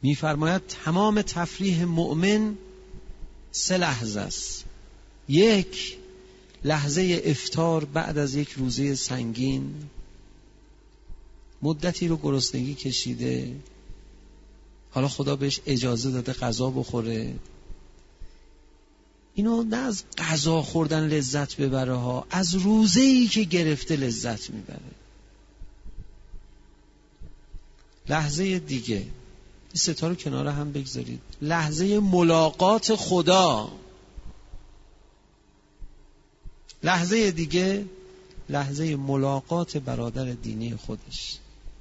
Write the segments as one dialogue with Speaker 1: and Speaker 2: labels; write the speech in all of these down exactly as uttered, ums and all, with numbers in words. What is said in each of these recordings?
Speaker 1: میفرماید تمام تفریح مؤمن سه لحظه است. یک، لحظه افطار بعد از یک روزه سنگین، مدتی رو گرسنگی کشیده، حالا خدا بهش اجازه داده غذا بخوره. اینو نه از غذا خوردن لذت ببره ها، از روزه‌ای که گرفته لذت میبره. لحظه دیگه، این ستا رو کنار هم بگذارید. لحظه ملاقات خدا. لحظه دیگه، لحظه ملاقات برادر دینی خودش.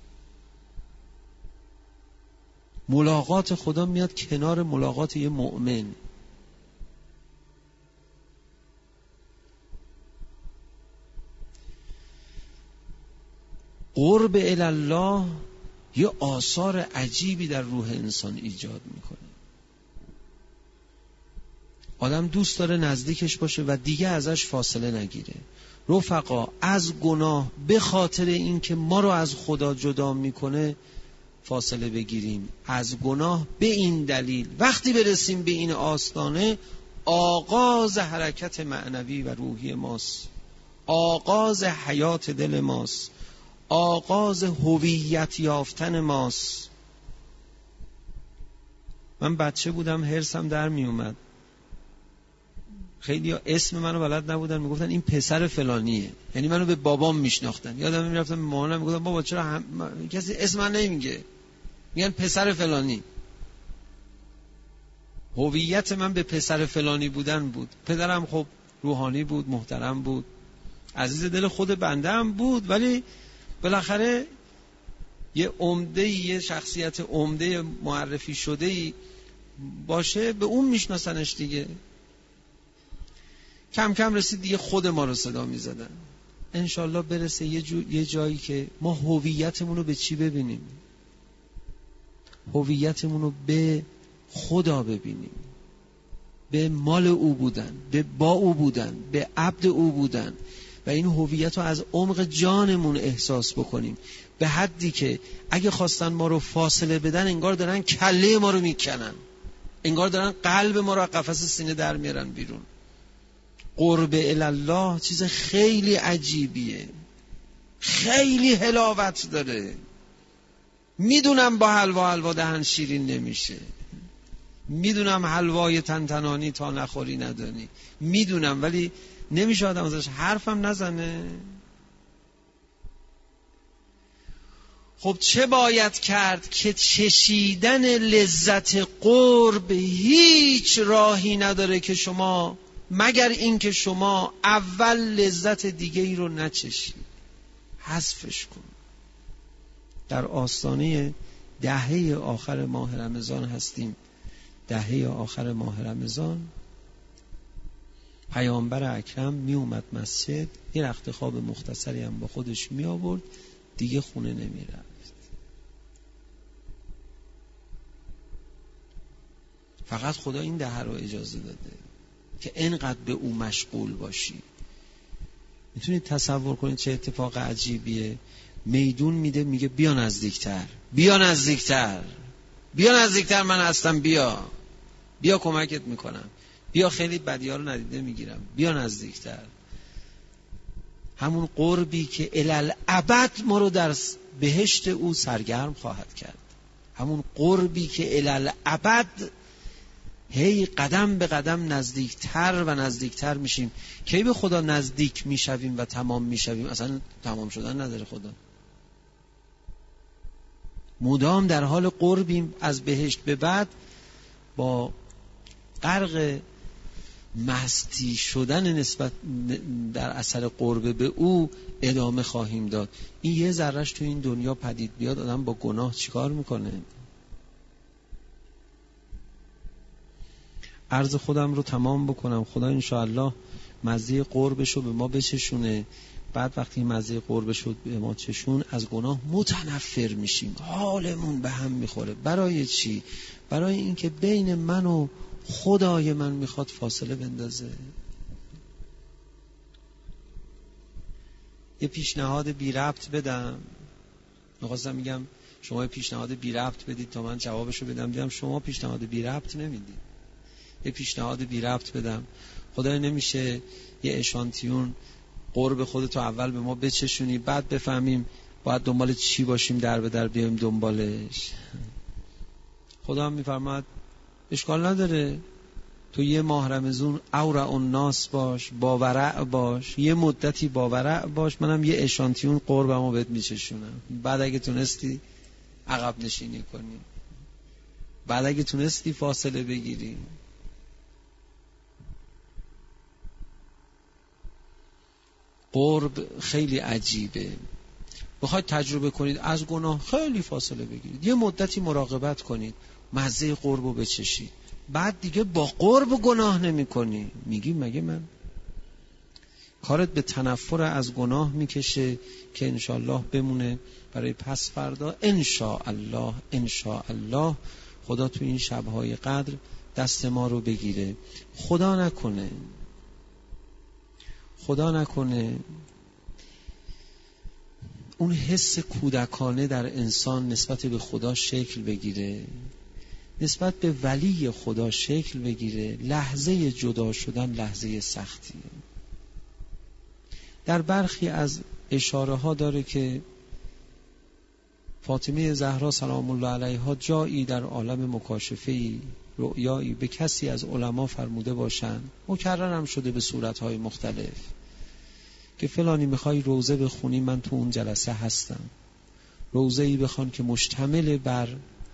Speaker 1: ملاقات خدا میاد کنار ملاقات یه مؤمن. قرب الله یه آثار عجیبی در روح انسان ایجاد میکنه. آدم دوست داره نزدیکش باشه و دیگه ازش فاصله نگیره. رفقا، از گناه به خاطر این که ما رو از خدا جدا میکنه فاصله بگیریم. از گناه به این دلیل وقتی برسیم به این آستانه، آغاز حرکت معنوی و روحی ماست، آغاز حیات دل ماست، آغاز هویت یافتن ماست. من بچه بودم حرصم در می اومد، خیلی ها اسم منو بلد نبودن، میگفتن این پسر فلانیه، یعنی منو به بابام میشناختن. یادم میرفتم به مامانم میگفتم بابا چرا هم... کسی اسم من نمیگه، میگن پسر فلانی. هویت من به پسر فلانی بودن بود. پدرم خب روحانی بود، محترم بود، عزیز دل خود بنده هم بود، ولی بالاخره یه عمده، یه شخصیت عمده معرفی شده باشه به اون میشناسنش دیگه. کم کم رسید دیگه خود ما رو صدا میزدن. انشالله برسه یه, جو، یه جایی که ما هویتمون رو به چی ببینیم؟ هویتمون رو به خدا ببینیم، به مال او بودن، به با او بودن، به عبد او بودن و این هویت رو از عمق جانمون احساس بکنیم، به حدی که اگه خواستن ما رو فاصله بدن انگار دارن کله ما رو میکنن، انگار دارن قلب ما رو از قفس سینه در میارن بیرون. قرب الله چیز خیلی عجیبیه، خیلی حلاوت داره. میدونم با حلوا حلوا دهن شیرین نمیشه، میدونم حلوای تنتنانی تا نخوری ندانی، میدونم، ولی نمیشه آدم ازش حرفم نزنه. خب چه باید کرد که چشیدن لذت قرب هیچ راهی نداره که شما مگر این که شما اول لذت دیگه ای رو نچشید، حذفش کن. در آستانه دهه آخر ماه رمضان هستیم. دهه آخر ماه رمضان پیامبر اکرم می اومد مسجد، یه رخت خواب مختصری هم با خودش می آورد، دیگه خونه نمی رفت. فقط خدا این دهه رو اجازه داده که اینقدر به او مشغول باشی. میتونید تصور کنید چه اتفاق عجیبیه. میدون میده، میگه بیا نزدیکتر، بیا نزدیکتر، بیا نزدیکتر، من هستم، بیا بیا کمکت میکنم، بیا خیلی بدیار رو ندیده میگیرم، بیا نزدیکتر. همون قربی که الالعبد ما رو در بهشت او سرگرم خواهد کرد، همون قربی که الالعبد هی قدم به قدم نزدیکتر و نزدیکتر میشیم. کی به خدا نزدیک میشویم و تمام میشویم؟ اصلا تمام شدن نداره خدا. مدام در حال قربیم از بهشت به بعد، با غرق مستی شدن نسبت در اثر قرب به او ادامه خواهیم داد. این یه ذرهش تو این دنیا پدید بیاد، آدم با گناه چیکار میکنه؟ عرض خودم رو تمام بکنم. خدا انشاءالله مزه قربش رو به ما بچشونه. بعد وقتی مزه قربش رو به ما چشون، از گناه متنفر میشیم، حالمون به هم میخوره. برای چی؟ برای اینکه بین من و خدای من میخواد فاصله بندازه. یه پیشنهاد بی ربط بدم. میخواستم میگم شما پیشنهاد بی ربط بدید تا من جوابشو بدم. دیدم شما پیشنهاد بی ربط نمیدید. یه پیشنهاد بی ربط بدم. خدای نمیشه یه اشانتیون قرب خودتو اول به ما بچشونی بعد بفهمیم باید دنبال چی باشیم در به در بیایم دنبالش. خدا هم میفرماد اشکال نداره تو یه ماه رمضان اورع الناس باش، باورع باش، یه مدتی باورع باش، منم یه اشانتیون قربمو بهت میچشونم. بعد اگه تونستی عقب نشینی کنی، بعد اگه تونستی فاصله بگیری. قرب خیلی عجیبه. بخواید تجربه کنید از گناه خیلی فاصله بگیرید، یه مدتی مراقبت کنید، مزه قربو بچشید، بعد دیگه با قرب گناه نمی کنی. میگی مگه من کارت به تنفر از گناه میکشه که انشاءالله بمونه برای پس فردا. انشاءالله انشاءالله خدا تو این شبهای قدر دست ما رو بگیره. خدا نکنه خدا نکنه اون حس کودکانه در انسان نسبت به خدا شکل بگیره، نسبت به ولی خدا شکل بگیره. لحظه جدا شدن لحظه سختیه. در برخی از اشاره ها داره که فاطمه زهرا سلام الله علیها جایی در عالم مکاشفه‌ای رؤیایی به کسی از علما فرموده باشند، مکرر هم شده به صورتهای مختلف، که فلانی میخوای روزه بخونی من تو اون جلسه هستم. روزه‌ای بخوان که مشتمل بر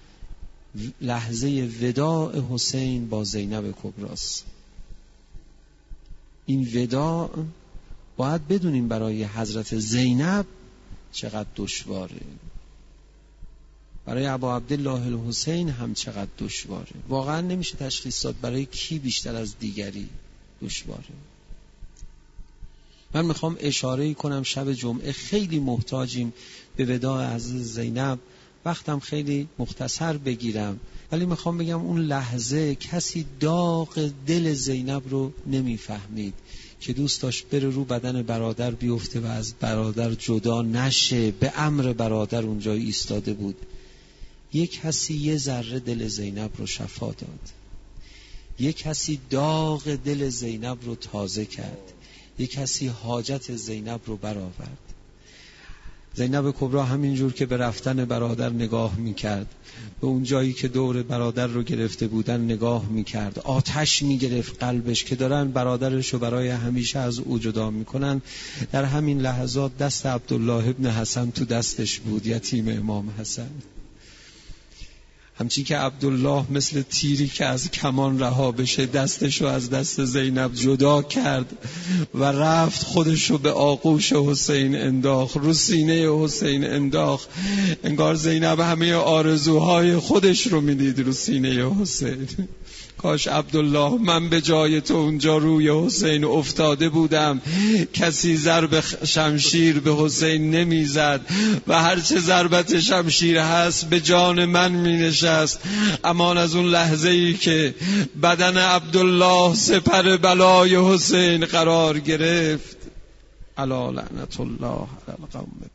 Speaker 1: لحظه وداع حسین با زینب کبراست. این وداع باید بدونیم برای حضرت زینب چقدر دشواره، برای ابا عبدالله الحسین هم چقدر دشواره. واقعا نمیشه تشخیص داد برای کی بیشتر از دیگری دشواره. من میخوام اشاره کنم شب جمعه خیلی محتاجیم به وداع از زینب. وقتم خیلی مختصر بگیرم، ولی میخوام بگم اون لحظه کسی داغ دل زینب رو نمیفهمید که دوست داشت بره رو بدن برادر بیفته و از برادر جدا نشه. به امر برادر اونجا ایستاده بود. یک کسی یه ذره دل زینب رو شفا داد، یک کسی داغ دل زینب رو تازه کرد، یک کسی حاجت زینب رو برآورد. زینب کبرا همینجور که به رفتن برادر نگاه میکرد، به اون جایی که دور برادر رو گرفته بودن نگاه میکرد، آتش میگرفت قلبش که دارن برادرش رو برای همیشه از او جدا میکنن. در همین لحظات دست عبدالله ابن حسن تو دستش بود، یتیم امام حسن. همچین که عبدالله مثل تیری که از کمان رها بشه دستشو از دست زینب جدا کرد و رفت خودشو به آغوش حسین انداخت، رو سینه حسین انداخت. انگار زینب همه آرزوهای خودش رو میدید رو سینه حسین. کاش عبدالله من به جای تو اونجا روی حسین افتاده بودم، کسی ضرب شمشیر به حسین نمیزد و هرچه ضربت شمشیر هست به جان من می نشست. امان از اون لحظه ای که بدن عبدالله سپر بلای حسین قرار گرفت. الا لعنت الله علی القوم.